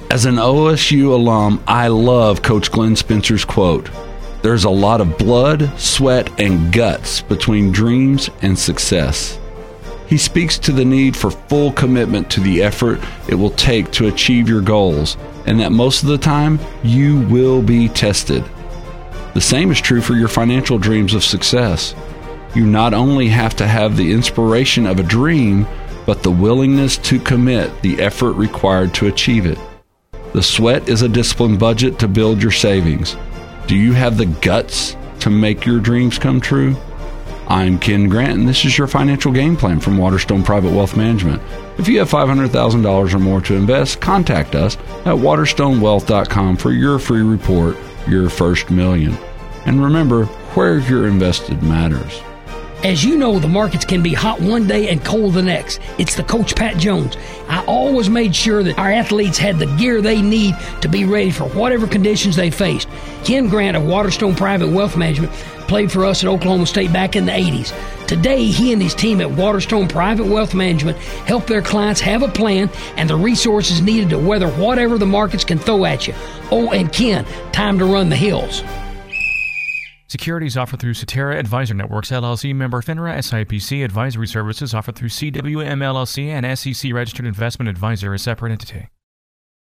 As an OSU alum, I love Coach Glenn Spencer's quote, "There's a lot of blood, sweat, and guts between dreams and success." He speaks to the need for full commitment to the effort it will take to achieve your goals, and that most of the time, you will be tested. The same is true for your financial dreams of success. You not only have to have the inspiration of a dream, but the willingness to commit the effort required to achieve it. The sweat is a disciplined budget to build your savings. Do you have the guts to make your dreams come true? I'm Ken Grant, and this is your financial game plan from Waterstone Private Wealth Management. If you have $500,000 or more to invest, contact us at waterstonewealth.com for your free report, Your First Million. And remember, where you're invested matters. As you know, the markets can be hot one day and cold the next. It's the Coach Pat Jones. I always made sure that our athletes had the gear they need to be ready for whatever conditions they faced. Ken Grant of Waterstone Private Wealth Management played for us at Oklahoma State back in the 80s. Today, he and his team at Waterstone Private Wealth Management help their clients have a plan and the resources needed to weather whatever the markets can throw at you. Oh, and Ken, time to run the hills. Securities offered through Cetera Advisor Networks, LLC, member FINRA, SIPC. Advisory services offered through CWM, LLC, and SEC Registered Investment Advisor, a separate entity.